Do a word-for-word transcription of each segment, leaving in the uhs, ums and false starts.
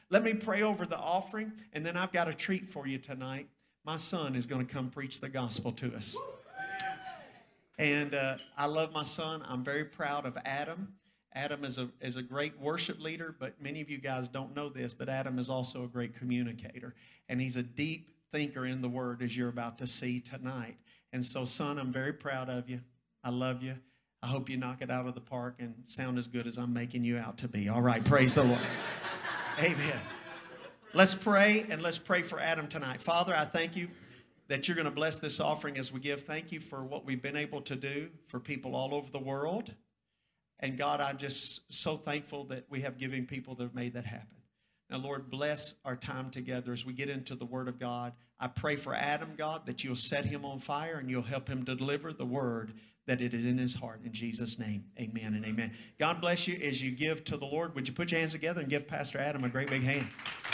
Let me pray over the offering, and then I've got a treat for you tonight. My son is going to come preach the gospel to us. And uh, I love my son. I'm very proud of Adam. Adam is a, is a great worship leader, but many of you guys don't know this, but Adam is also a great communicator. And he's a deep thinker in the Word, as you're about to see tonight. And so, son, I'm very proud of you. I love you. I hope you knock it out of the park and sound as good as I'm making you out to be. All right, praise the Lord. Amen. Let's pray, and let's pray for Adam tonight. Father, I thank you that you're going to bless this offering as we give. Thank you for what we've been able to do for people all over the world. And God, I'm just so thankful that we have giving people that have made that happen. Now, Lord, bless our time together as we get into the Word of God. I pray for Adam, God, that you'll set him on fire and you'll help him deliver the Word that it is in his heart. In Jesus' name, amen and amen. God bless you as you give to the Lord. Would you put your hands together and give Pastor Adam a great big hand?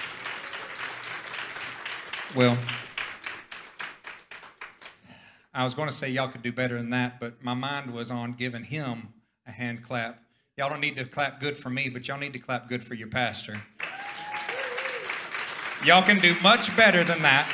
Well, I was going to say y'all could do better than that, but my mind was on giving him a hand clap. Y'all don't need to clap good for me, but y'all need to clap good for your pastor. Y'all can do much better than that.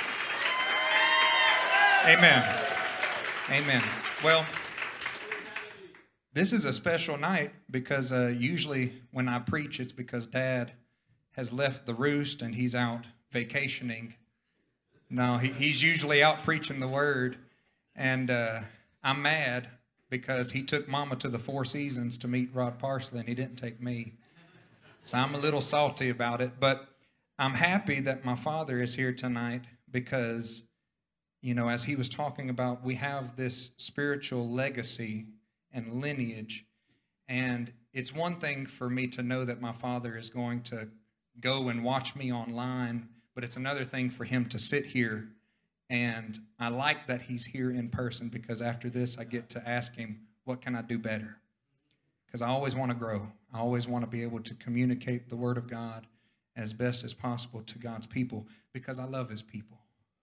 Amen. Amen. Well, this is a special night because uh, usually when I preach, it's because Dad has left the roost and he's out vacationing. No, he, he's usually out preaching the Word. And uh, I'm mad because he took Mama to the Four Seasons to meet Rod Parsley, and he didn't take me. So I'm a little salty about it. But I'm happy that my father is here tonight because, you know, as he was talking about, we have this spiritual legacy and lineage. And it's one thing for me to know that my father is going to go and watch me online, but it's another thing for him to sit here. And I like that he's here in person because after this, I get to ask him, what can I do better? Because I always want to grow. I always want to be able to communicate the Word of God as best as possible to God's people because I love His people.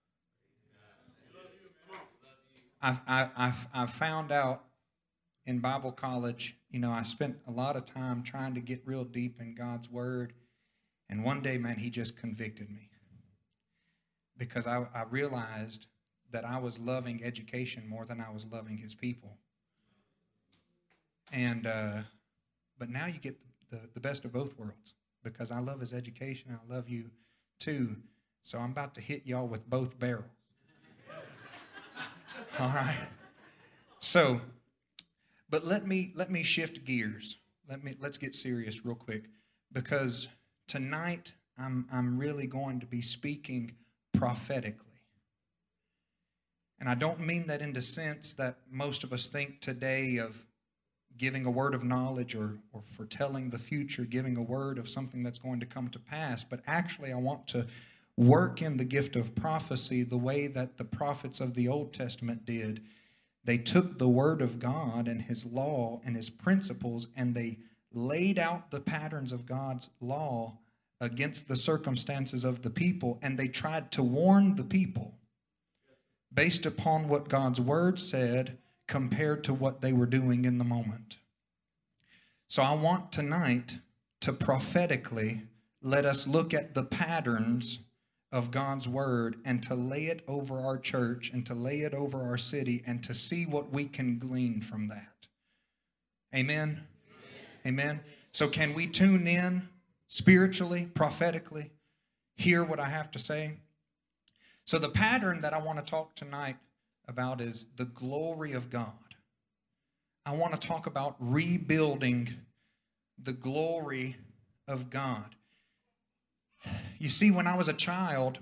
I, I, I, I found out in Bible college, you know, I spent a lot of time trying to get real deep in God's Word. And one day, man, He just convicted me. Because I, I realized that I was loving education more than I was loving His people. And, uh, but now you get the, the best of both worlds. Because I love His education, I love you too. So I'm about to hit y'all with both barrels. All right? So, but let me, let me shift gears. Let me, let's get serious real quick. Because tonight, I'm, I'm really going to be speaking prophetically. And I don't mean that in the sense that most of us think today of giving a word of knowledge or, or foretelling the future, giving a word of something that's going to come to pass. But actually, I want to work in the gift of prophecy the way that the prophets of the Old Testament did. They took the Word of God and His law and His principles, and they laid out the patterns of God's law against the circumstances of the people, and they tried to warn the people based upon what God's Word said compared to what they were doing in the moment. So I want tonight to prophetically let us look at the patterns of God's Word and to lay it over our church and to lay it over our city and to see what we can glean from that. Amen? Amen. Amen. So can we tune in spiritually, prophetically, hear what I have to say? So the pattern that I want to talk tonight about is the glory of God. I want to talk about rebuilding the glory of God. You see, when I was a child,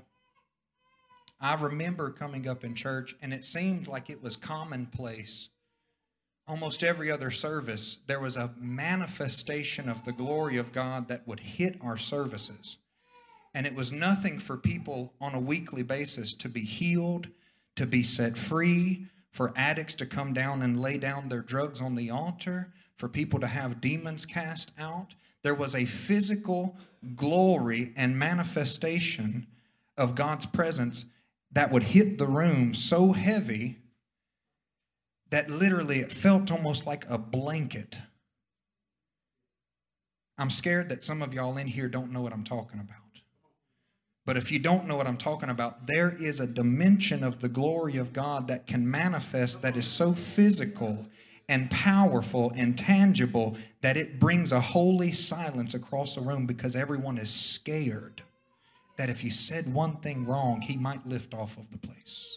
I remember coming up in church, and it seemed like it was commonplace. Almost every other service, there was a manifestation of the glory of God that would hit our services. And it was nothing for people on a weekly basis to be healed, to be set free, for addicts to come down and lay down their drugs on the altar, for people to have demons cast out. There was a physical glory and manifestation of God's presence that would hit the room so heavy that literally it felt almost like a blanket. I'm scared that some of y'all in here don't know what I'm talking about. But if you don't know what I'm talking about, there is a dimension of the glory of God that can manifest that is so physical and powerful and tangible that it brings a holy silence across the room because everyone is scared that if you said one thing wrong, he might lift off of the place.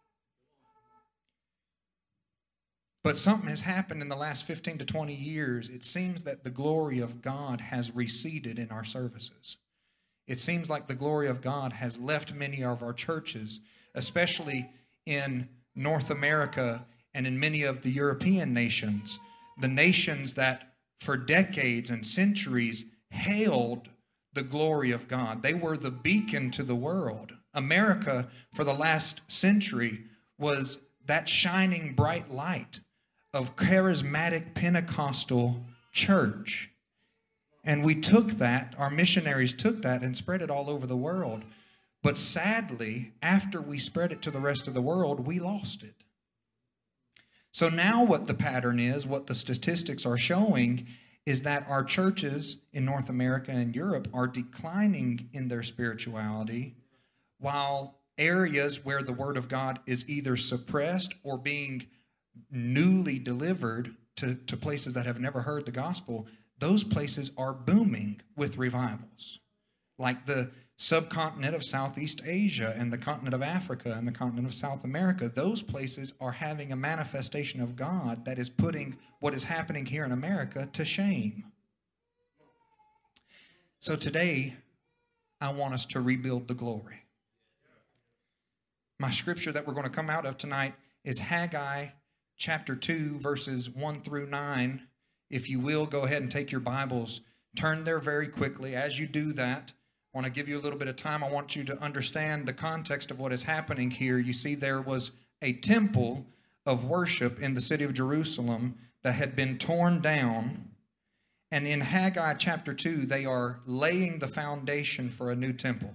But something has happened in the last fifteen to twenty years. It seems that the glory of God has receded in our services. It seems like the glory of God has left many of our churches, especially in North America and in many of the European nations, the nations that for decades and centuries hailed the glory of God. They were the beacon to the world. America, for the last century, was that shining bright light of charismatic Pentecostal church. And we took that, our missionaries took that and spread it all over the world. But sadly, after we spread it to the rest of the world, we lost it. So now what the pattern is, what the statistics are showing, is that our churches in North America and Europe are declining in their spirituality, while areas where the Word of God is either suppressed or being newly delivered to, to places that have never heard the gospel, those places are booming with revivals. Like the subcontinent of Southeast Asia and the continent of Africa and the continent of South America, those places are having a manifestation of God that is putting what is happening here in America to shame. So today, I want us to rebuild the glory. My scripture that we're going to come out of tonight is Haggai chapter two, verses one through nine. If you will, go ahead and take your Bibles, turn there very quickly. As you do that, I want to give you a little bit of time. I want you to understand the context of what is happening here. You see, there was a temple of worship in the city of Jerusalem that had been torn down. And in Haggai chapter two, they are laying the foundation for a new temple.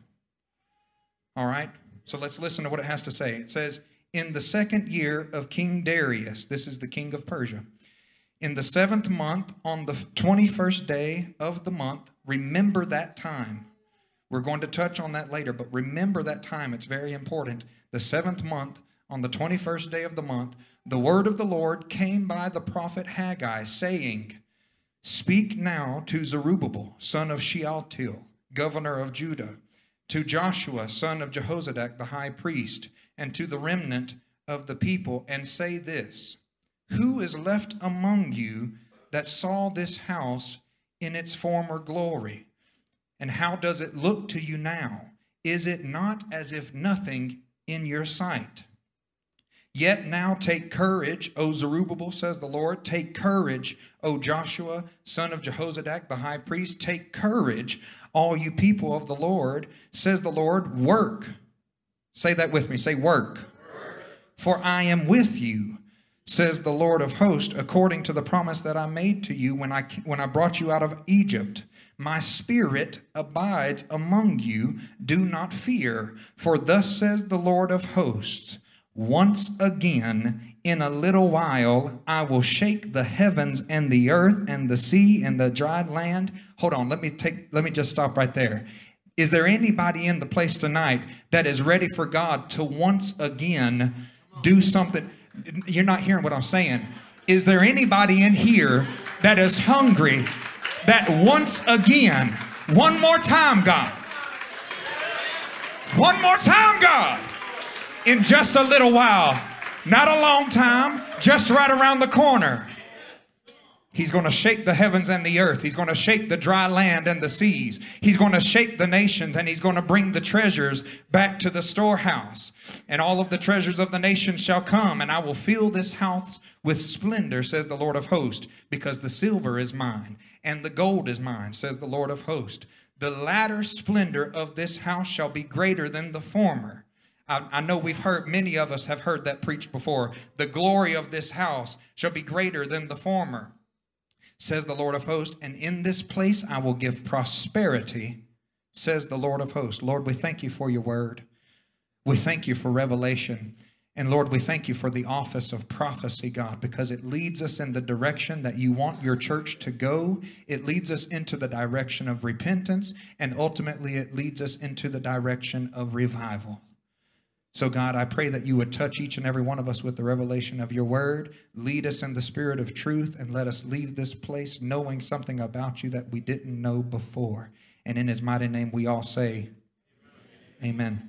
All right? So let's listen to what it has to say. It says, in the second year of King Darius, this is the king of Persia, in the seventh month, on the twenty-first day of the month, remember that time. We're going to touch on that later, but remember that time. It's very important. The seventh month, on the twenty-first day of the month, the word of the Lord came by the prophet Haggai, saying, speak now to Zerubbabel, son of Shealtiel, governor of Judah, to Joshua, son of Jehozadak, the high priest, and to the remnant of the people, and say this, who is left among you that saw this house in its former glory? And how does it look to you now? Is it not as if nothing in your sight? Yet now take courage, O Zerubbabel, says the Lord. Take courage, O Joshua, son of Jehozadak, the high priest. Take courage, all you people of the Lord, says the Lord. Work. Say that with me. Say work. Work. For I am with you, says the Lord of hosts, according to the promise that I made to you when I, when I brought you out of Egypt. My spirit abides among you. Do not fear, for thus says the Lord of hosts, once again, in a little while, I will shake the heavens and the earth and the sea and the dry land. Hold on, let me take, let me just stop right there. Is there anybody in the place tonight that is ready for God to once again do something? You're not hearing what I'm saying. Is there anybody in here that is hungry that once again, one more time, God, one more time, God, in just a little while, not a long time, just right around the corner, He's going to shake the heavens and the earth. He's going to shake the dry land and the seas. He's going to shake the nations, and he's going to bring the treasures back to the storehouse. And all of the treasures of the nations shall come, and I will fill this house with splendor, says the Lord of hosts, because the silver is mine and the gold is mine, says the Lord of hosts. The latter splendor of this house shall be greater than the former. I, I know we've heard, many of us have heard that preached before. The glory of this house shall be greater than the former, says the Lord of hosts, and in this place I will give prosperity, says the Lord of hosts. Lord, we thank you for your word. We thank you for revelation. And Lord, we thank you for the office of prophecy, God, because it leads us in the direction that you want your church to go. It leads us into the direction of repentance, and ultimately it leads us into the direction of revival. So God, I pray that you would touch each and every one of us with the revelation of your word, lead us in the spirit of truth, and let us leave this place knowing something about you that we didn't know before. And in his mighty name we all say, amen. Amen.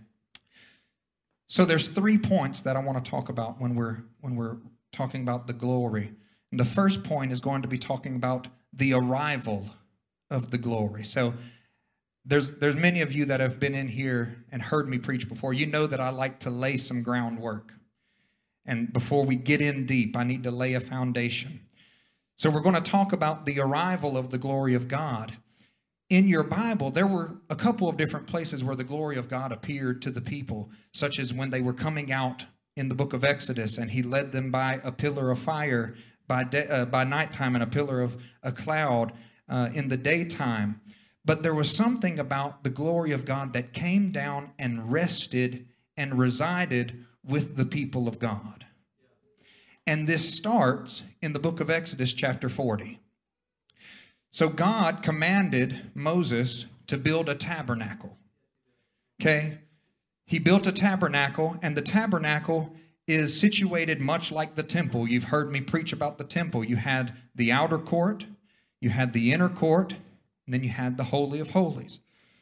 So there's three points that I want to talk about when we're when we're talking about the glory. And the first point is going to be talking about the arrival of the glory. So there's there's many of you that have been in here and heard me preach before. You know that I like to lay some groundwork. And before we get in deep, I need to lay a foundation. So we're going to talk about the arrival of the glory of God. In your Bible, there were a couple of different places where the glory of God appeared to the people, such as when they were coming out in the book of Exodus, and he led them by a pillar of fire by day, uh, by nighttime and a pillar of a cloud uh, in the daytime. But there was something about the glory of God that came down and rested and resided with the people of God. And this starts in the book of Exodus chapter forty. So God commanded Moses to build a tabernacle. Okay? He built a tabernacle, and the tabernacle is situated much like the temple. You've heard me preach about the temple. You had the outer court, you had the inner court, and then you had the Holy of Holies.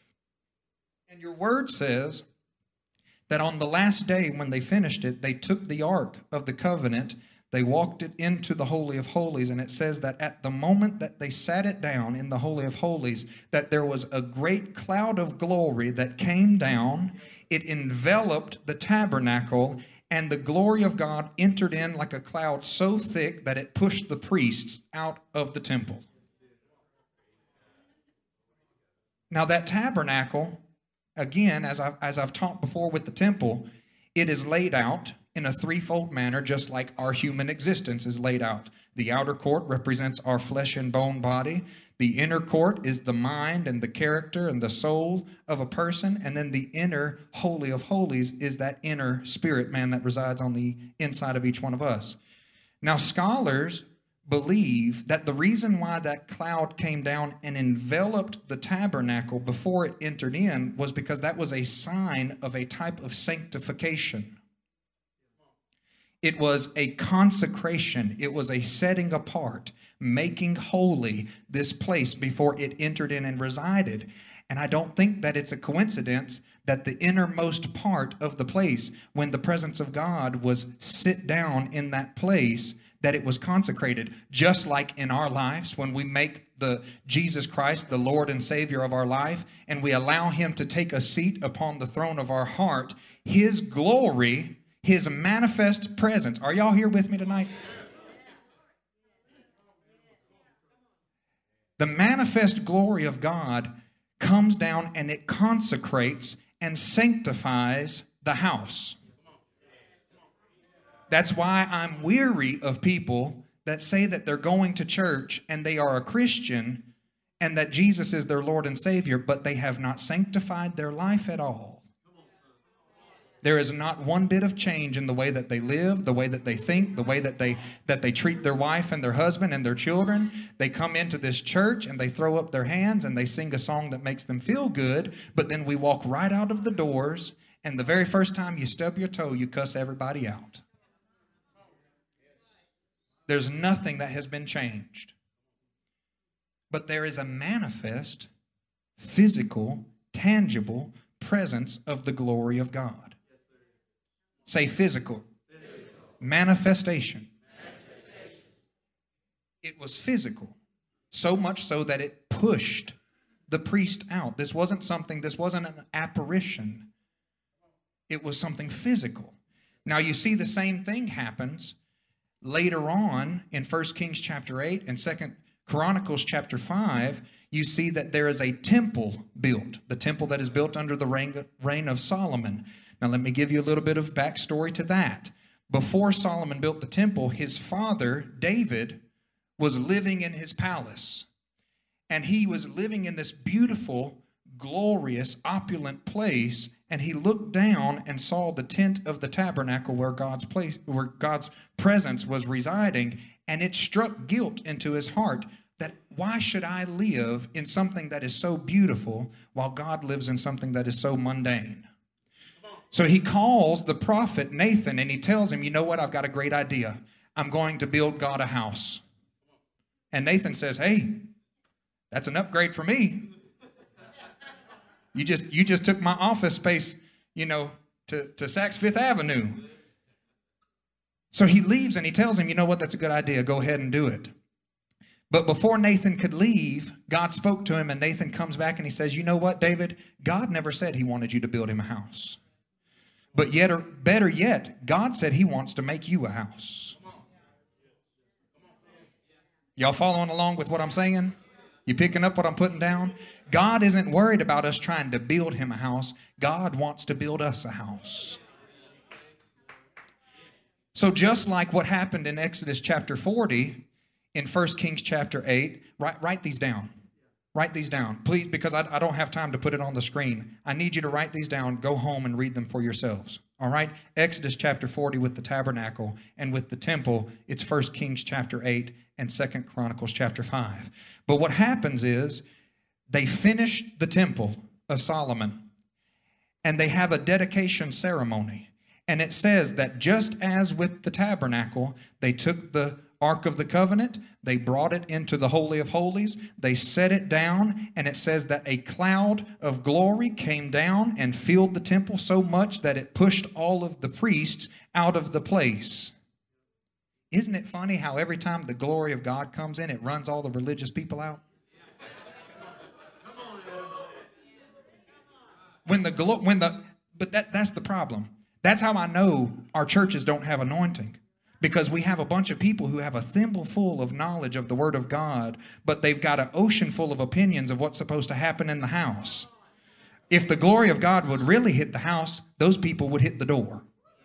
And your word says that on the last day when they finished it, they took the Ark of the Covenant, they walked it into the Holy of Holies, and it says that at the moment that they sat it down in the Holy of Holies, that there was a great cloud of glory that came down. It enveloped the tabernacle, and the glory of God entered in like a cloud so thick that it pushed the priests out of the temple. Now that tabernacle, again, as I've, as I've taught before with the temple, it is laid out in a threefold manner, just like our human existence is laid out. The outer court represents our flesh and bone body. The inner court is the mind and the character and the soul of a person. And then the inner Holy of Holies is that inner spirit man that resides on the inside of each one of us. Now, scholars believe that the reason why that cloud came down and enveloped the tabernacle before it entered in was because that was a sign of a type of sanctification. It was a consecration. It was a setting apart, making holy this place before it entered in and resided. And I don't think that it's a coincidence that the innermost part of the place, when the presence of God was sit down in that place, that it was consecrated. Just like in our lives, when we make the Jesus Christ the Lord and Savior of our life, and we allow him to take a seat upon the throne of our heart, his glory, his manifest presence. Are y'all here with me tonight? The manifest glory of God comes down and it consecrates and sanctifies the house. That's why I'm weary of people that say that they're going to church and they are a Christian and that Jesus is their Lord and Savior, but they have not sanctified their life at all. There is not one bit of change in the way that they live, the way that they think, the way that they that they treat their wife and their husband and their children. They come into this church and they throw up their hands and they sing a song that makes them feel good, but then we walk right out of the doors, and the very first time you stub your toe, you cuss everybody out. There's nothing that has been changed. But there is a manifest, physical, tangible presence of the glory of God. Say physical. Physical. Manifestation. Manifestation. It was physical. So much so that it pushed the priest out. This wasn't something, this wasn't an apparition. It was something physical. Now you see the same thing happens later on in First Kings chapter eight and Second Chronicles chapter five. You see that there is a temple built. The temple that is built under the reign, reign of Solomon. Now, let me give you a little bit of backstory to that. Before Solomon built the temple, his father, David, was living in his palace. And he was living in this beautiful glorious, opulent place, and he looked down and saw the tent of the tabernacle where God's place, where God's presence was residing, and it struck guilt into his heart that why should I live in something that is so beautiful while God lives in something that is so mundane? So he calls the prophet Nathan and he tells him, you know what, I've got a great idea. I'm going to build God a house. And Nathan says, hey, that's an upgrade for me. You just, you just took my office space, you know, to, to Saks Fifth Avenue. So he leaves and he tells him, you know what, that's a good idea. Go ahead and do it. But before Nathan could leave, God spoke to him, and Nathan comes back and he says, you know what, David, God never said he wanted you to build him a house. But yet, or better yet, God said he wants to make you a house. Y'all following along with what I'm saying? You picking up what I'm putting down? God isn't worried about us trying to build him a house. God wants to build us a house. So just like what happened in Exodus chapter forty, in First Kings chapter eight, write, write these down. Write these down, please, because I, I don't have time to put it on the screen. I need you to write these down, go home and read them for yourselves. All right? Exodus chapter forty with the tabernacle, and with the temple, it's First Kings chapter eight and Second Chronicles chapter five. But what happens is they finish the temple of Solomon, and they have a dedication ceremony. And it says that just as with the tabernacle, they took the Ark of the Covenant, they brought it into the Holy of Holies, they set it down, and it says that a cloud of glory came down and filled the temple so much that it pushed all of the priests out of the place. Isn't it funny how every time the glory of God comes in, it runs all the religious people out? When the glo- when the but that that's the problem. That's how I know our churches don't have anointing. Because we have a bunch of people who have a thimble full of knowledge of the Word of God, but they've got an ocean full of opinions of what's supposed to happen in the house. If the glory of God would really hit the house, those people would hit the door.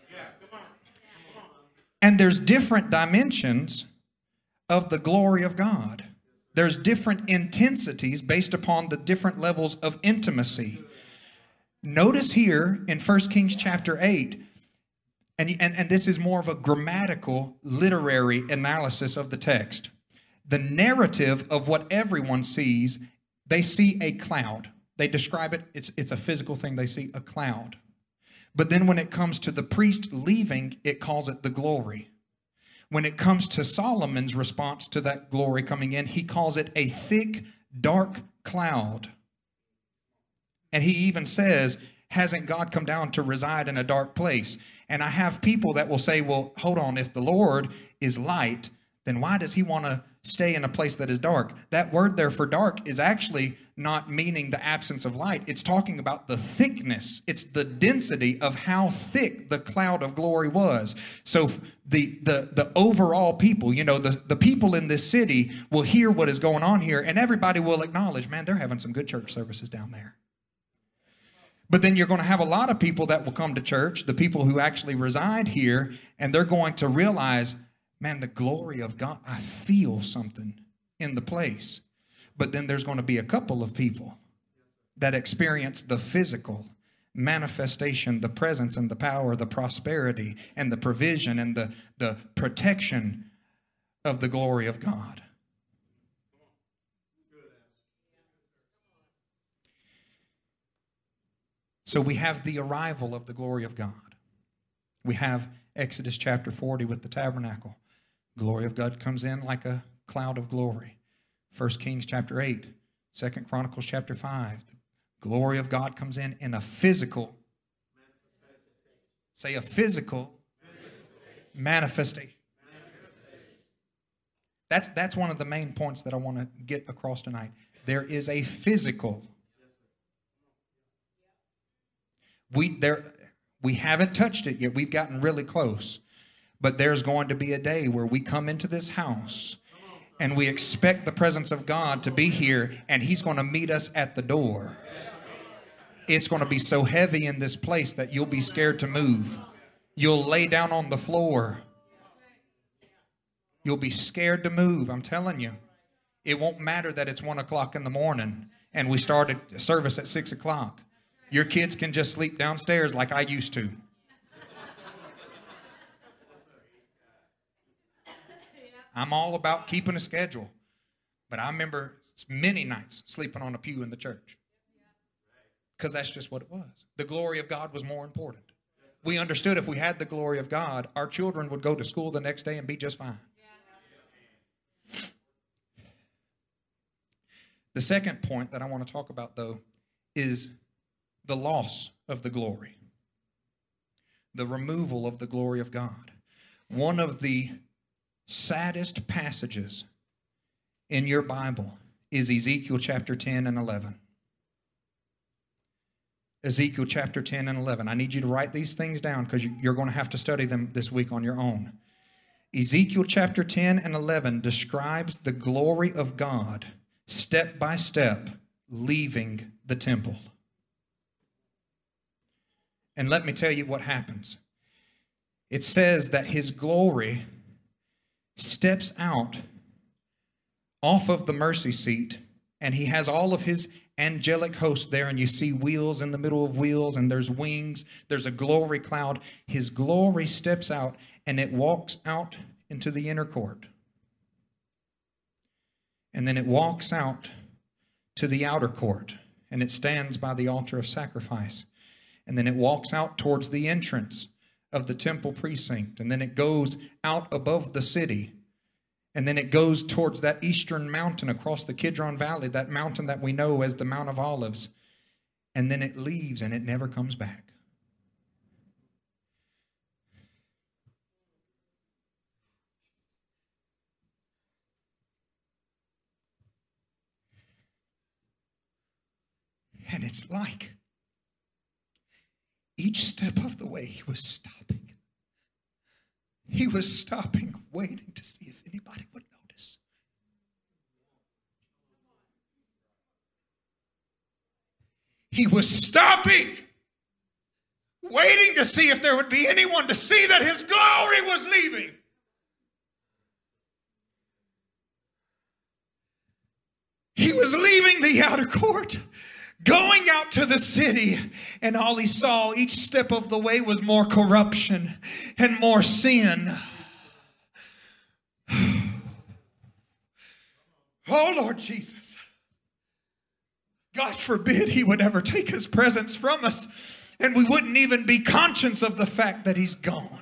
And there's different dimensions of the glory of God. There's different intensities based upon the different levels of intimacy. Notice here in First Kings chapter eight, And, and, and this is more of a grammatical, literary analysis of the text. The narrative of what everyone sees, they see a cloud. They describe it, it's, it's a physical thing. They see a cloud. But then when it comes to the priest leaving, it calls it the glory. When it comes to Solomon's response to that glory coming in, he calls it a thick, dark cloud. And he even says, hasn't God come down to reside in a dark place? And I have people that will say, well, hold on, if the Lord is light, then why does he want to stay in a place that is dark? That word there for dark is actually not meaning the absence of light. It's talking about the thickness. It's the density of how thick the cloud of glory was. So the the the overall people, you know, the, the people in this city will hear what is going on here, and everybody will acknowledge, man, they're having some good church services down there. But then you're going to have a lot of people that will come to church, the people who actually reside here, and they're going to realize, man, the glory of God, I feel something in the place. But then there's going to be a couple of people that experience the physical manifestation, the presence and the power, the prosperity and the provision and the, the protection of the glory of God. So we have the arrival of the glory of God. We have Exodus chapter forty with the tabernacle. Glory of God comes in like a cloud of glory. First Kings chapter eight. Second Chronicles chapter five. The glory of God comes in in a physical. Say a physical manifestation. That's, that's one of the main points that I want to get across tonight. There is a physical. We there we haven't touched it yet. We've gotten really close. But there's going to be a day where we come into this house and we expect the presence of God to be here, and he's going to meet us at the door. It's going to be so heavy in this place that you'll be scared to move. You'll lay down on the floor. You'll be scared to move. I'm telling you. It won't matter that it's one o'clock in the morning. and we started service at six o'clock. Your kids can just sleep downstairs like I used to. I'm all about keeping a schedule. But I remember many nights sleeping on a pew in the church. Because that's just what it was. The glory of God was more important. We understood if we had the glory of God, our children would go to school the next day and be just fine. The second point that I want to talk about, though, is the loss of the glory. The removal of the glory of God. One of the saddest passages in your Bible is Ezekiel chapter ten and eleven. Ezekiel chapter ten and eleven. I need you to write these things down because you're going to have to study them this week on your own. Ezekiel chapter ten and eleven describes the glory of God step by step leaving the temple. And let me tell you what happens. It says that his glory steps out off of the mercy seat, and he has all of his angelic host there, and you see wheels in the middle of wheels, and there's wings, there's a glory cloud. His glory steps out, and it walks out into the inner court. And then it walks out to the outer court, and it stands by the altar of sacrifice. And then it walks out towards the entrance of the temple precinct, and then it goes out above the city. And then it goes towards that eastern mountain across the Kidron Valley, that mountain that we know as the Mount of Olives. And then it leaves and it never comes back. And it's like each step of the way he was stopping. He was stopping, waiting to see if anybody would notice. He was stopping, waiting to see if there would be anyone to see that his glory was leaving. He was leaving the outer court, going out to the city, and all he saw each step of the way was more corruption and more sin. Oh, Lord Jesus. God forbid he would ever take his presence from us, and we wouldn't even be conscious of the fact that he's gone.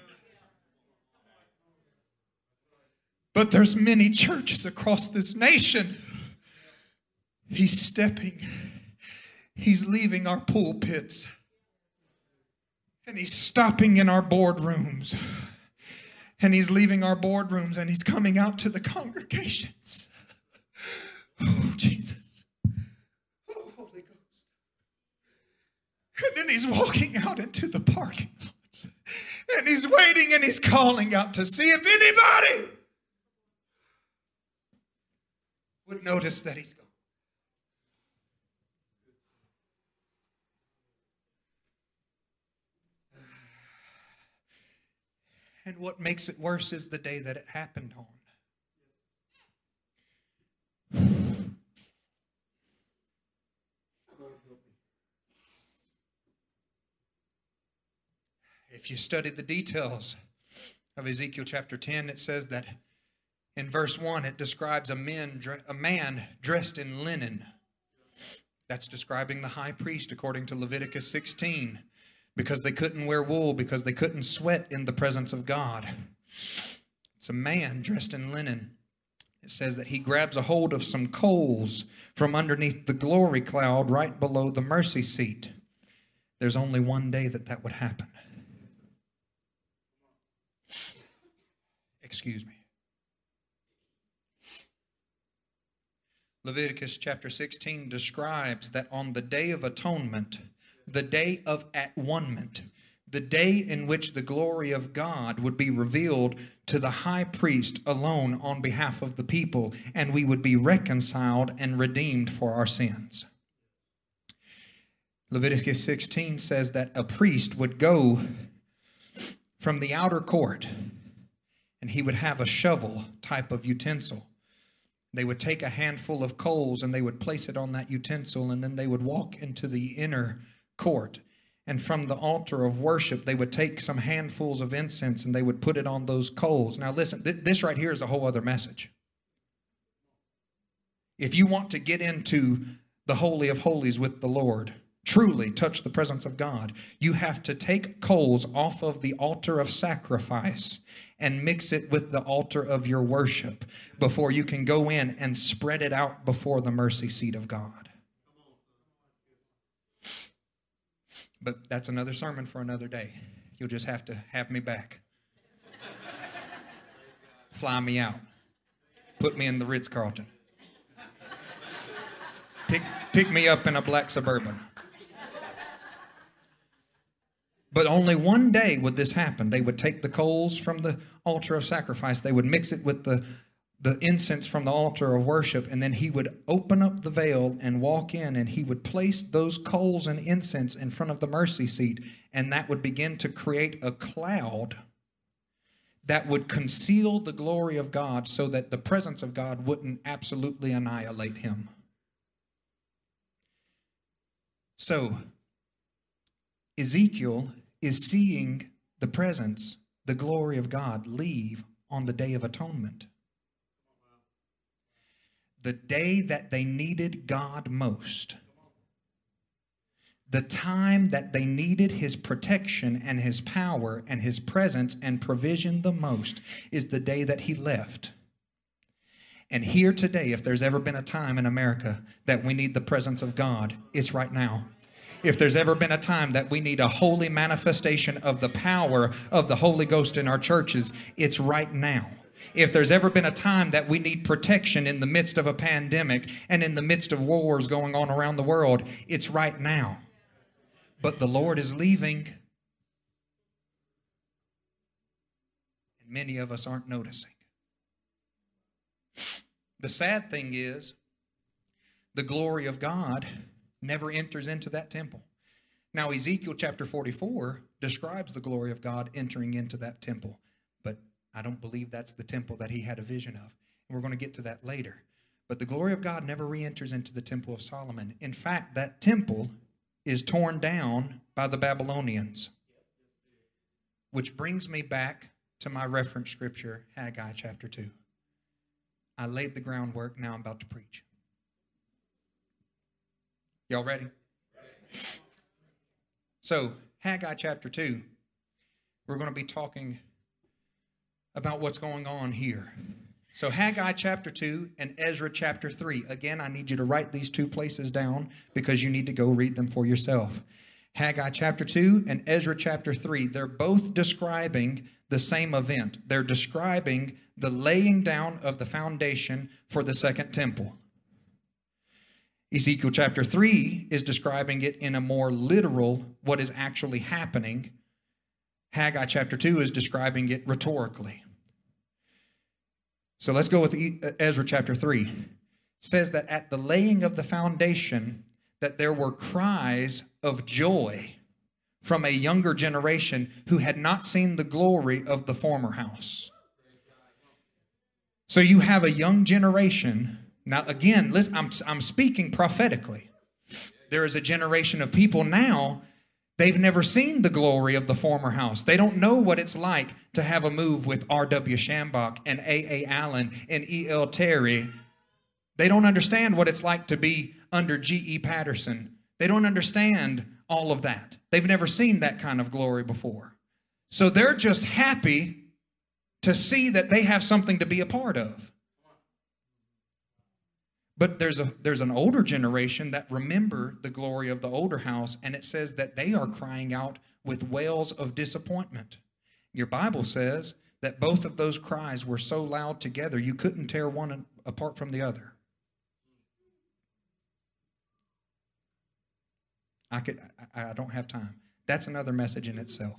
But there's many churches across this nation. He's stepping. He's leaving our pulpits, and he's stopping in our boardrooms, and he's leaving our boardrooms, and he's coming out to the congregations. Oh, Jesus. Oh, Holy Ghost. And then he's walking out into the parking lots, and he's waiting, and he's calling out to see if anybody would notice that he's gone. And what makes it worse is the day that it happened on. If you study the details of Ezekiel chapter ten, it says that in verse one, it describes a man, a man dressed in linen. That's describing the high priest according to Leviticus sixteen. Because they couldn't wear wool, because they couldn't sweat in the presence of God. It's a man dressed in linen. It says that he grabs a hold of some coals from underneath the glory cloud right below the mercy seat. There's only one day that that would happen. Excuse me. Leviticus chapter sixteen describes that on the Day of Atonement, the day of at-one-ment, the day in which the glory of God would be revealed to the high priest alone on behalf of the people, and we would be reconciled and redeemed for our sins. Leviticus sixteen says that a priest would go from the outer court, and he would have a shovel type of utensil They would take a handful of coals and they would place it on that utensil, and then they would walk into the inner court. And from the altar of worship, they would take some handfuls of incense and they would put it on those coals. Now listen, th- this right here is a whole other message. If you want to get into the Holy of Holies with the Lord, truly touch the presence of God, you have to take coals off of the altar of sacrifice and mix it with the altar of your worship before you can go in and spread it out before the mercy seat of God. But that's another sermon for another day. You'll just have to have me back. Fly me out. Put me in the Ritz-Carlton. Pick, pick me up in a black Suburban. But only one day would this happen. They would take the coals from the altar of sacrifice. They would mix it with the, the incense from the altar of worship. And then he would open up the veil and walk in. And he would place those coals and incense in front of the mercy seat. And that would begin to create a cloud that would conceal the glory of God so that the presence of God wouldn't absolutely annihilate him. So, Ezekiel is seeing the presence, the glory of God leave on the Day of Atonement. The day that they needed God most. The time that they needed his protection and his power and his presence and provision the most is the day that he left. And here today, if there's ever been a time in America that we need the presence of God, it's right now. If there's ever been a time that we need a holy manifestation of the power of the Holy Ghost in our churches, it's right now. If there's ever been a time that we need protection in the midst of a pandemic and in the midst of wars going on around the world, it's right now. But the Lord is leaving. And many of us aren't noticing. The sad thing is, the glory of God never enters into that temple. Now, Ezekiel chapter forty-four describes the glory of God entering into that temple, but I don't believe that's the temple that he had a vision of. And we're going to get to that later. But the glory of God never re-enters into the temple of Solomon. In fact, that temple is torn down by the Babylonians. Which brings me back to my reference scripture, Haggai chapter two. I laid the groundwork, now I'm about to preach. Y'all ready? So, Haggai chapter two, we're going to be talking about what's going on here. So, Haggai chapter two and Ezra chapter three. Again, I need you to write these two places down because you need to go read them for yourself. Haggai chapter two and Ezra chapter three, they're both describing the same event. They're describing the laying down of the foundation for the second temple. Ezekiel chapter three is describing it in a more literal, what is actually happening. Haggai chapter two is describing it rhetorically. So let's go with Ezra chapter three. It says that at the laying of the foundation, that there were cries of joy from a younger generation who had not seen the glory of the former house. So you have a young generation. Now, again, listen, I'm, I'm speaking prophetically. There is a generation of people now, they've never seen the glory of the former house. They don't know what it's like to have a move with R W Shambach and A A Allen and E L Terry. They don't understand what it's like to be under G E Patterson. They don't understand all of that. They've never seen that kind of glory before. So they're just happy to see that they have something to be a part of. But there's a there's an older generation that remember the glory of the older house, and it says that they are crying out with wails of disappointment. Your Bible says that both of those cries were so loud together you couldn't tear one apart from the other. I could I, I don't have time. That's another message in itself.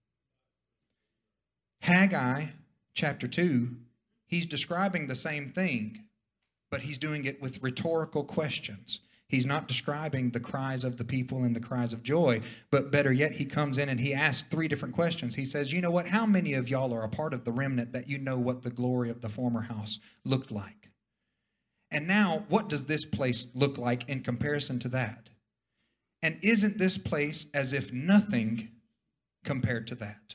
Haggai chapter two, he's describing the same thing, but he's doing it with rhetorical questions. He's not describing the cries of the people and the cries of joy, but better yet, he comes in and he asks three different questions. He says, you know what, how many of y'all are a part of the remnant that you know what the glory of the former house looked like? And now, what does this place look like in comparison to that? And isn't this place as if nothing compared to that?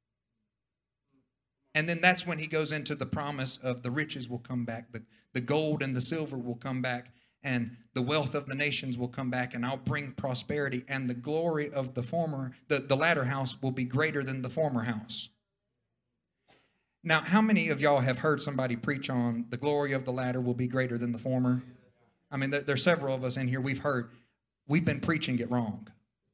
And then that's when he goes into the promise of the riches will come back, the, the gold and the silver will come back, and the wealth of the nations will come back, and I'll bring prosperity, and the glory of the former, the, the latter house will be greater than the former house. Now, how many of y'all have heard somebody preach on the glory of the latter will be greater than the former? I mean, there, there's several of us in here we've heard. We've been preaching it wrong.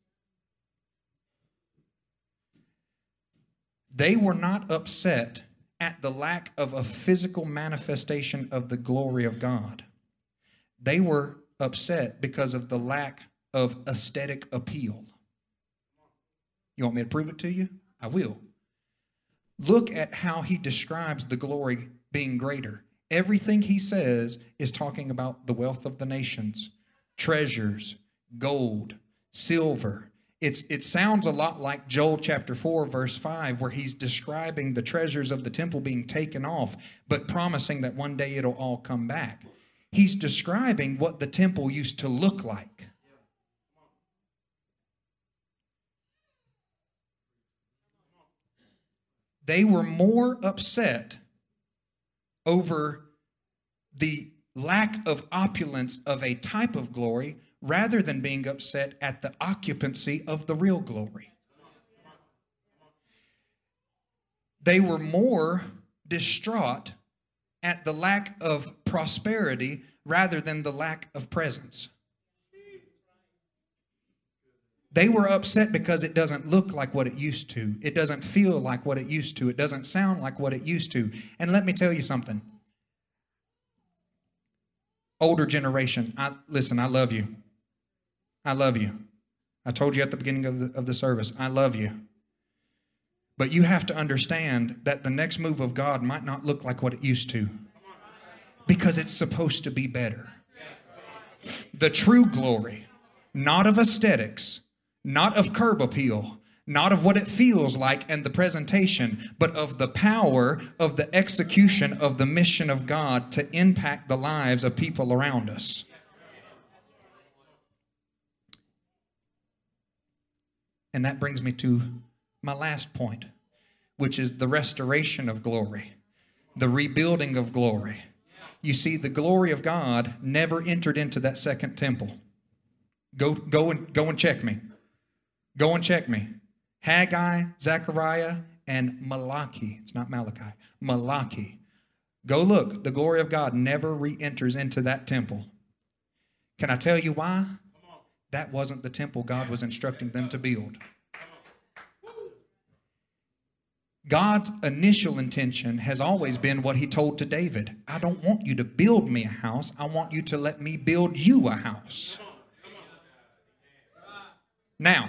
They were not upset at the lack of a physical manifestation of the glory of God. They were upset because of the lack of aesthetic appeal. You want me to prove it to you? I will. Look at how he describes the glory being greater. Everything he says is talking about the wealth of the nations, treasures, gold, silver. It's, it sounds a lot like Joel chapter four, verse five, where he's describing the treasures of the temple being taken off, but promising that one day it'll all come back. He's describing what the temple used to look like. They were more upset over the lack of opulence of a type of glory rather than being upset at the occupancy of the real glory. They were more distraught at the lack of prosperity rather than the lack of presence. They were upset because it doesn't look like what it used to. It doesn't feel like what it used to. It doesn't sound like what it used to. And let me tell you something. Older generation, I, listen, I love you. I love you. I told you at the beginning of the, of the service, I love you. But you have to understand that the next move of God might not look like what it used to, because it's supposed to be better. The true glory, not of aesthetics, not of curb appeal, not of what it feels like and the presentation, but of the power of the execution of the mission of God to impact the lives of people around us. And that brings me to my last point, which is the restoration of glory, the rebuilding of glory. You see, the glory of God never entered into that second temple. Go, go and go and check me. Go and check me. Haggai, Zechariah, and Malachi. It's not Malachi. Malachi. Go look. The glory of God never re-enters into that temple. Can I tell you why? That wasn't the temple God was instructing them to build. God's initial intention has always been what he told to David. I don't want you to build me a house. I want you to let me build you a house. Now,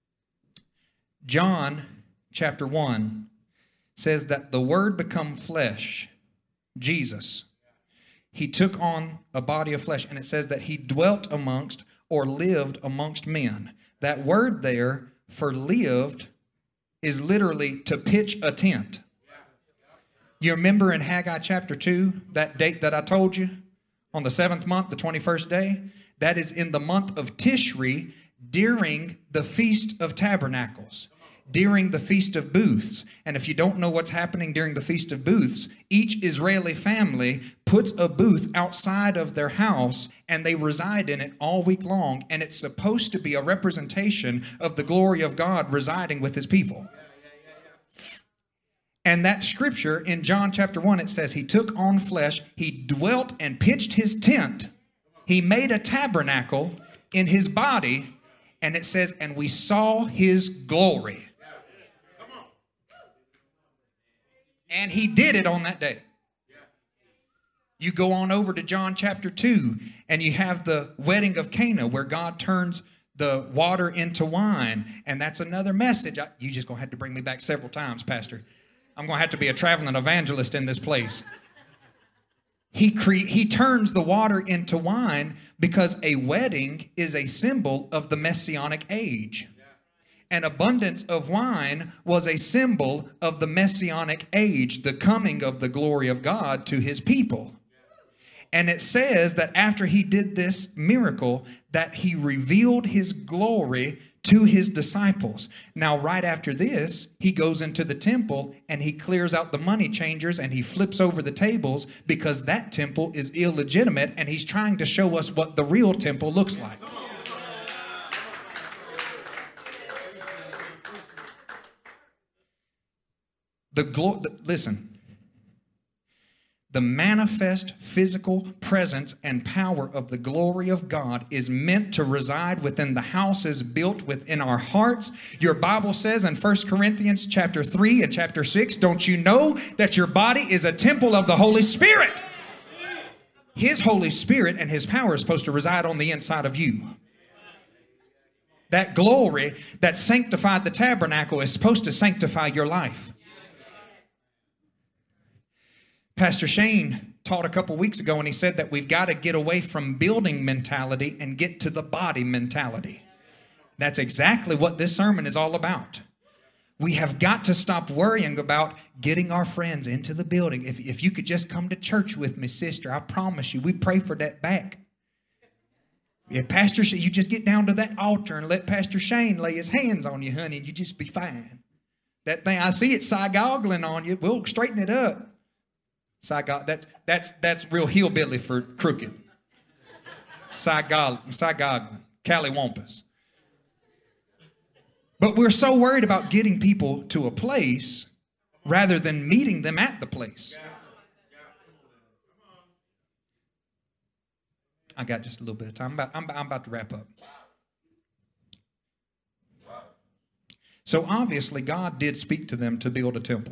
John chapter one says that the Word become flesh, Jesus. He took on a body of flesh, and it says that he dwelt amongst or lived amongst men. That word there for lived is literally to pitch a tent. You remember in Haggai chapter two, that date that I told you, on the seventh month, the twenty-first day? That is in the month of Tishri, during the Feast of Tabernacles, during the Feast of Booths. And if you don't know what's happening during the Feast of Booths, each Israeli family puts a booth outside of their house and they reside in it all week long. And it's supposed to be a representation of the glory of God residing with his people. And that scripture in John chapter one, it says he took on flesh, he dwelt and pitched his tent. He made a tabernacle in his body, and it says, and we saw his glory. And he did it on that day. You go on over to John chapter two, and you have the wedding of Cana, where God turns the water into wine. And that's another message. I, you just going to have to bring me back several times, Pastor. I'm going to have to be a traveling evangelist in this place. He, cre- he turns the water into wine because a wedding is a symbol of the Messianic age. An abundance of wine was a symbol of the Messianic age, the coming of the glory of God to his people. And it says that after he did this miracle, that he revealed his glory to his disciples. Now, right after this, he goes into the temple and he clears out the money changers and he flips over the tables because that temple is illegitimate, and he's trying to show us what the real temple looks like. The glo- the, listen, the manifest physical presence and power of the glory of God is meant to reside within the houses built within our hearts. Your Bible says in First Corinthians chapter three and chapter six, don't you know that your body is a temple of the Holy Spirit? His Holy Spirit and his power is supposed to reside on the inside of you. That glory that sanctified the tabernacle is supposed to sanctify your life. Pastor Shane taught a couple weeks ago, and he said that we've got to get away from building mentality and get to the body mentality. That's exactly what this sermon is all about. We have got to stop worrying about getting our friends into the building. If, if you could just come to church with me, sister, I promise you, we pray for that back. Yeah, Pastor, you just get down to that altar and let Pastor Shane lay his hands on you, honey, and you just be fine. That thing, I see it side-goggling on you. We'll straighten it up. Side-gog, that's, that's, that's real hillbilly for crooked. Side-goggling, side-goggling, Callywampas. But we're so worried about getting people to a place rather than meeting them at the place. I got just a little bit of time. I'm about, I'm, I'm about to wrap up. So obviously God did speak to them to build a temple.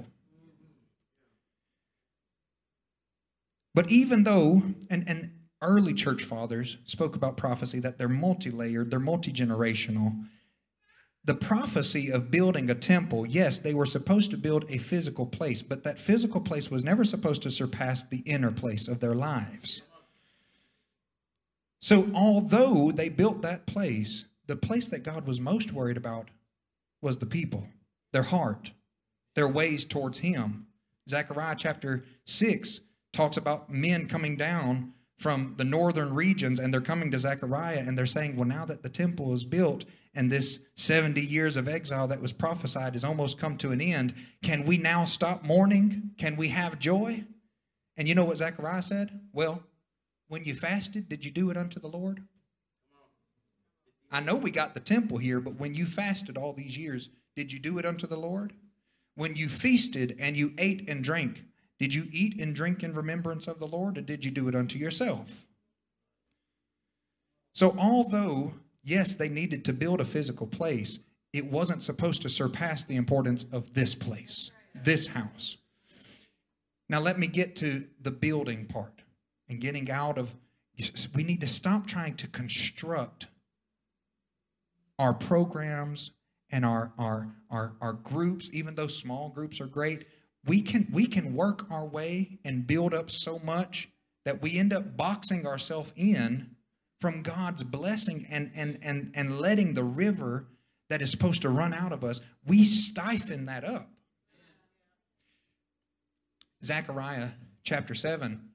But even though, and, and early church fathers spoke about prophecy, that they're multi-layered, they're multi-generational. The prophecy of building a temple, yes, they were supposed to build a physical place, but that physical place was never supposed to surpass the inner place of their lives. So although they built that place, the place that God was most worried about was the people, their heart, their ways towards him. Zechariah chapter six talks about men coming down from the northern regions, and they're coming to Zechariah and they're saying, well, now that the temple is built and this seventy years of exile that was prophesied has almost come to an end, can we now stop mourning? Can we have joy? And you know what Zechariah said? Well, when you fasted, did you do it unto the Lord? I know we got the temple here, but when you fasted all these years, did you do it unto the Lord? When you feasted and you ate and drank, did you eat and drink in remembrance of the Lord, or did you do it unto yourself? So although, yes, they needed to build a physical place, it wasn't supposed to surpass the importance of this place, this house. Now let me get to the building part and getting out of, we need to stop trying to construct our programs and our, our, our, our groups, even though small groups are great. We can, we can work our way and build up so much that we end up boxing ourselves in from God's blessing and, and, and, and letting the river that is supposed to run out of us, we stifle that up. Zechariah chapter seven,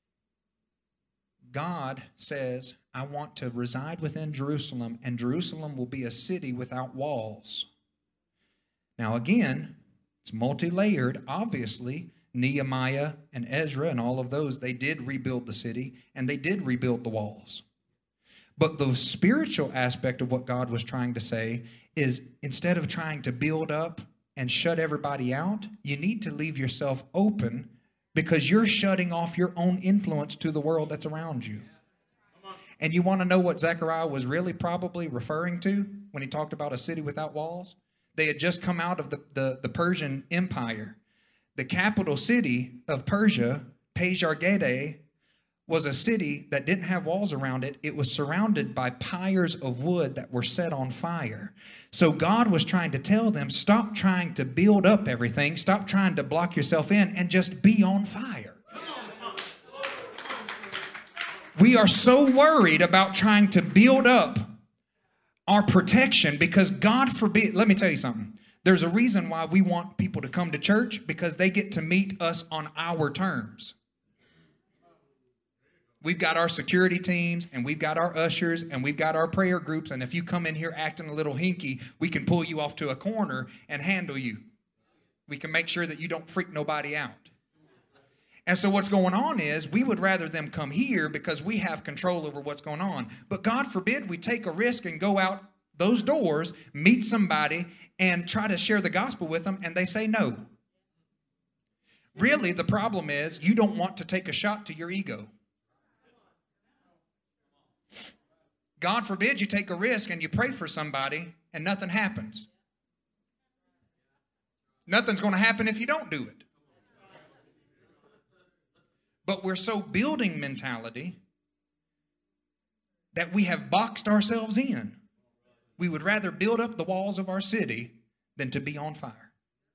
God says, I want to reside within Jerusalem, and Jerusalem will be a city without walls. Now again, it's multi-layered. Obviously, Nehemiah and Ezra and all of those, they did rebuild the city and they did rebuild the walls. But the spiritual aspect of what God was trying to say is, instead of trying to build up and shut everybody out, you need to leave yourself open, because you're shutting off your own influence to the world that's around you. And you want to know what Zechariah was really probably referring to when he talked about a city without walls? They had just come out of the, the, the Persian Empire. The capital city of Persia, Pasargadae, was a city that didn't have walls around it. It was surrounded by pyres of wood that were set on fire. So God was trying to tell them, stop trying to build up everything. Stop trying to block yourself in and just be on fire. We are so worried about trying to build up our protection, because God forbid, let me tell you something. There's a reason why we want people to come to church, because they get to meet us on our terms. We've got our security teams, and we've got our ushers, and we've got our prayer groups. And if you come in here acting a little hinky, we can pull you off to a corner and handle you. We can make sure that you don't freak nobody out. And so what's going on is we would rather them come here because we have control over what's going on. But God forbid we take a risk and go out those doors, meet somebody, and try to share the gospel with them, and they say no. Really, the problem is you don't want to take a shot to your ego. God forbid you take a risk and you pray for somebody and nothing happens. Nothing's going to happen if you don't do it. But we're so building mentality that we have boxed ourselves in. We would rather build up the walls of our city than to be on fire.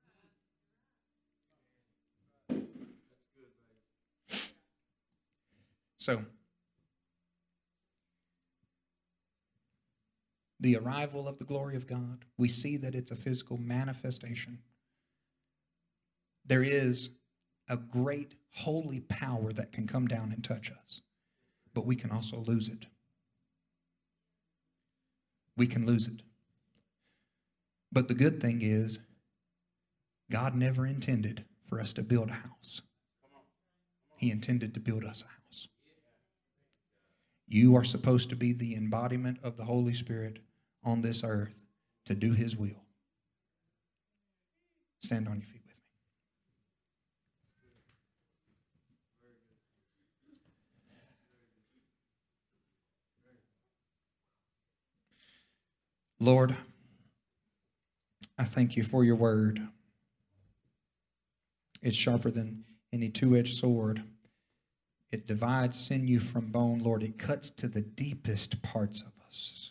So, the arrival of the glory of God, we see that it's a physical manifestation. There is a great holy power that can come down and touch us, but we can also lose it. We can lose it. But the good thing is, God never intended for us to build a house. He intended to build us a house. You are supposed to be the embodiment of the Holy Spirit on this earth to do His will. Stand on your feet with me. Lord, I thank you for your word. It's sharper than any two-edged sword. It divides sinew from bone, Lord. It cuts to the deepest parts of us.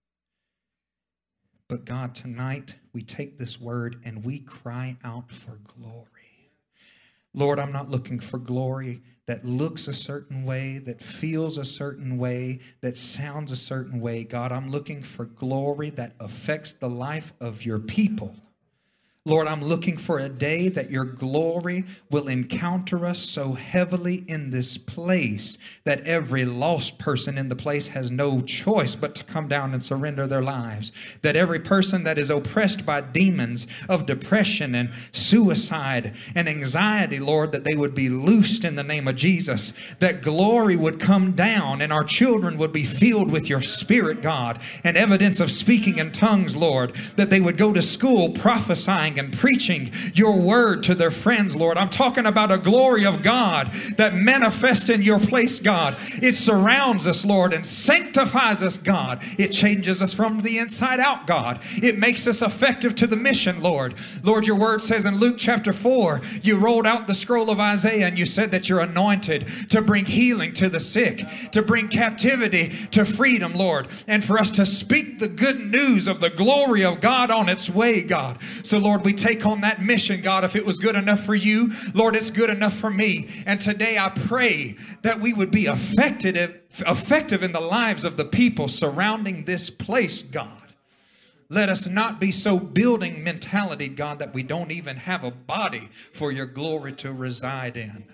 But God, tonight we take this word and we cry out for glory. Lord, I'm not looking for glory that looks a certain way, that feels a certain way, that sounds a certain way. God, I'm looking for glory that affects the life of your people. Lord, I'm looking for a day that your glory will encounter us so heavily in this place that every lost person in the place has no choice but to come down and surrender their lives. That every person that is oppressed by demons of depression and suicide and anxiety, Lord, that they would be loosed in the name of Jesus. That glory would come down and our children would be filled with your Spirit, God, and evidence of speaking in tongues, Lord. That they would go to school prophesying and preaching your word to their friends, Lord. I'm talking about a glory of God that manifests in your place, God. It surrounds us, Lord, and sanctifies us, God. It changes us from the inside out, God. It makes us effective to the mission, Lord. Lord, your word says in Luke chapter four, you rolled out the scroll of Isaiah and you said that you're anointed to bring healing to the sick, to bring captivity to freedom, Lord, and for us to speak the good news of the glory of God on its way, God. So, Lord, we take on that mission, God. If it was good enough for you, Lord, it's good enough for me. And today I pray that we would be effective, effective in the lives of the people surrounding this place, God. Let us not be so building mentality, God, that we don't even have a body for your glory to reside in.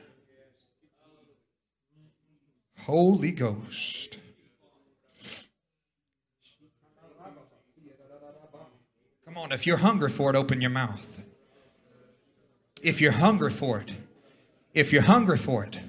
Holy Ghost. Come on, if you're hungry for it, open your mouth. If you're hungry for it. If you're hungry for it.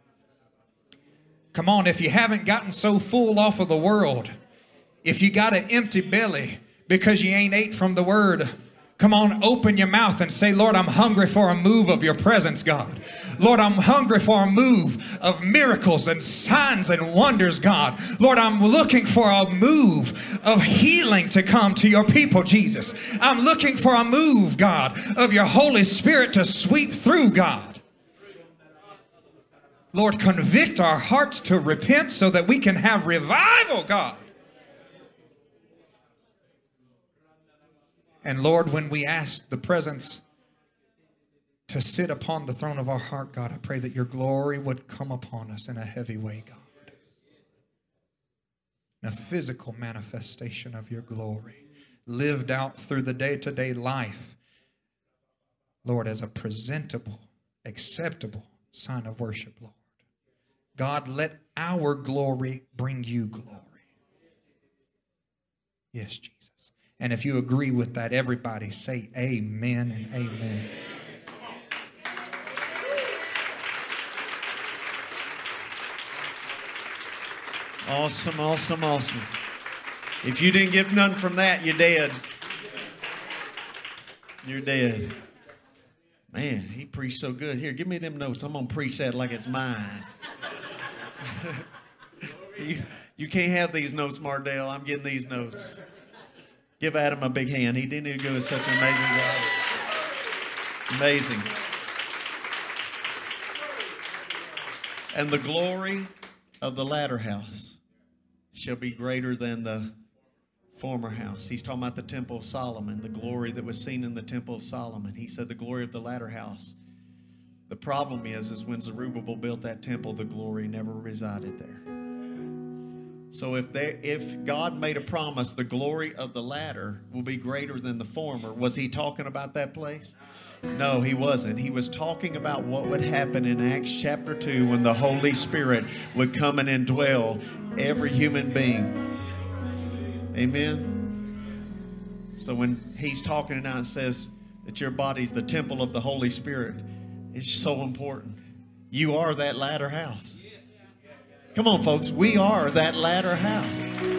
Come on, if you haven't gotten so full off of the world, if you got an empty belly because you ain't ate from the word, come on, open your mouth and say, Lord, I'm hungry for a move of your presence, God. Lord, I'm hungry for a move of miracles and signs and wonders, God. Lord, I'm looking for a move of healing to come to your people, Jesus. I'm looking for a move, God, of your Holy Spirit to sweep through, God. Lord, convict our hearts to repent so that we can have revival, God. And Lord, when we ask the presence to sit upon the throne of our heart, God, I pray that your glory would come upon us in a heavy way, God. In a physical manifestation of your glory, lived out through the day-to-day life, Lord, as a presentable, acceptable sign of worship, Lord. God, let our glory bring you glory. Yes, Jesus. And if you agree with that, everybody say amen and amen. Awesome, awesome, awesome. If you didn't get nothing from that, you're dead. You're dead. Man, he preached so good. Here, give me them notes. I'm going to preach that like it's mine. you, you can't have these notes, Mardell. I'm getting these notes. Give Adam a big hand. He didn't do such an amazing job. Amazing. And the glory of the latter house shall be greater than the former house. He's talking about the temple of Solomon, the glory that was seen in the temple of Solomon. He said the glory of the latter house. The problem is, is when Zerubbabel built that temple, the glory never resided there. So if there, if God made a promise, the glory of the latter will be greater than the former, was he talking about that place? No, he wasn't. He was talking about what would happen in Acts chapter two when the Holy Spirit would come and indwell every human being. Amen. So when he's talking now and says that your body's the temple of the Holy Spirit, it's so important. You are that latter house. Come on, folks. We are that latter house.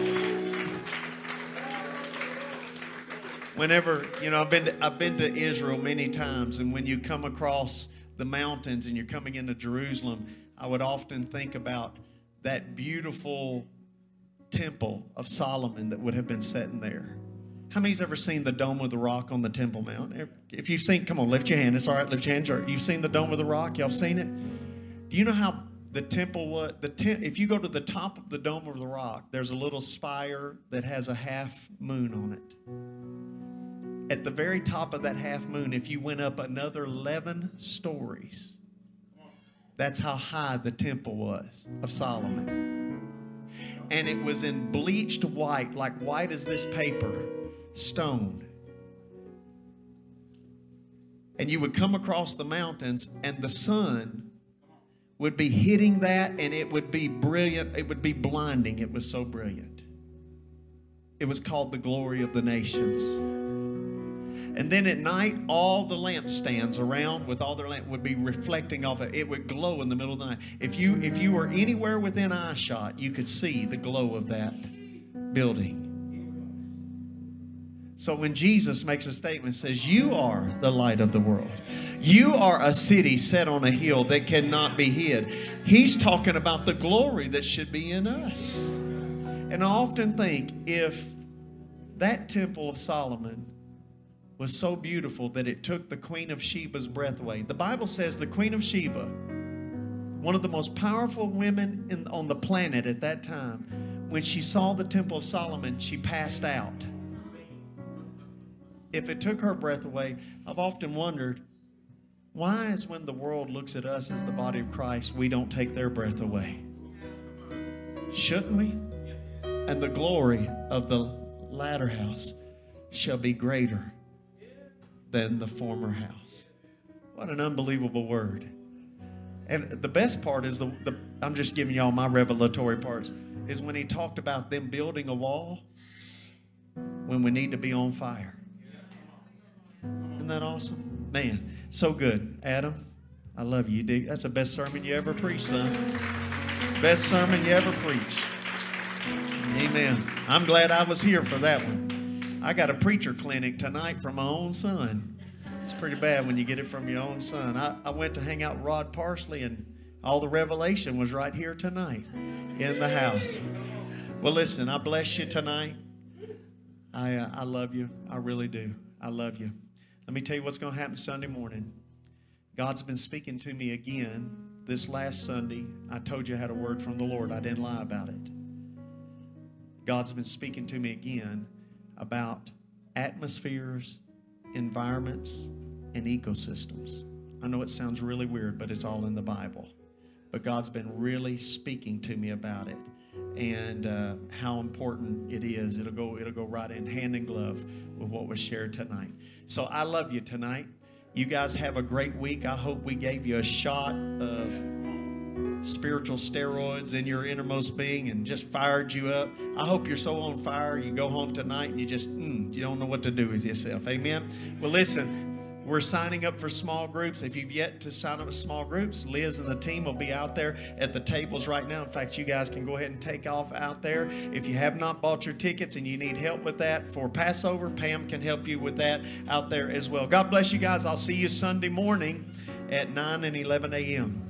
Whenever, you know, I've been to, I've been to Israel many times, and when you come across the mountains and you're coming into Jerusalem, I would often think about that beautiful temple of Solomon that would have been sitting there. How many's ever seen the Dome of the Rock on the Temple Mount? If you've seen, come on, lift your hand. It's all right, lift your hand. You've seen the Dome of the Rock? Y'all seen it? Do you know how the temple was? The te- if you go to the top of the Dome of the Rock, there's a little spire that has a half moon on it. At the very top of that half moon, if you went up another eleven stories, that's how high the temple was of Solomon. And it was in bleached white, like white as this paper, stone. And you would come across the mountains, and the sun would be hitting that, and it would be brilliant. It would be blinding. It was so brilliant. It was called the glory of the nations. And then at night, all the lampstands around with all their lamp would be reflecting off it. It would glow in the middle of the night. If you if you were anywhere within eyeshot, you could see the glow of that building. So when Jesus makes a statement, says, you are the light of the world. You are a city set on a hill that cannot be hid. He's talking about the glory that should be in us. And I often think if that temple of Solomon was so beautiful that it took the Queen of Sheba's breath away. The Bible says the Queen of Sheba, one of the most powerful women in, on the planet at that time, when she saw the Temple of Solomon, she passed out. If it took her breath away, I've often wondered, why is when the world looks at us as the body of Christ, we don't take their breath away? Shouldn't we? And the glory of the latter house shall be greater than the former house. What an unbelievable word. And the best part is, the, the I'm just giving y'all my revelatory parts, is when he talked about them building a wall when we need to be on fire. Isn't that awesome? Man, so good. Adam, I love you. You dig? That's the best sermon you ever preached, son. Best sermon you ever preached. Amen. I'm glad I was here for that one. I got a preacher clinic tonight from my own son. It's pretty bad when you get it from your own son. I, I went to hang out with Rod Parsley, and all the revelation was right here tonight in the house. Well, listen, I bless you tonight. I, uh, I love you. I really do. I love you. Let me tell you what's going to happen Sunday morning. God's been speaking to me again. This last Sunday, I told you I had a word from the Lord. I didn't lie about it. God's been speaking to me again about atmospheres, environments, and ecosystems. I know it sounds really weird, but it's all in the Bible. But God's been really speaking to me about it, and uh, how important it is. It'll go, it'll go right in hand in glove with what was shared tonight. So I love you tonight. You guys have a great week. I hope we gave you a shot of spiritual steroids in your innermost being and just fired you up. I hope you're so on fire you go home tonight and you just, mm, you don't know what to do with yourself. Amen? Well, listen. We're signing up for small groups. If you've yet to sign up for small groups, Liz and the team will be out there at the tables right now. In fact, you guys can go ahead and take off out there. If you have not bought your tickets and you need help with that for Passover, Pam can help you with that out there as well. God bless you guys. I'll see you Sunday morning at nine and eleven a.m.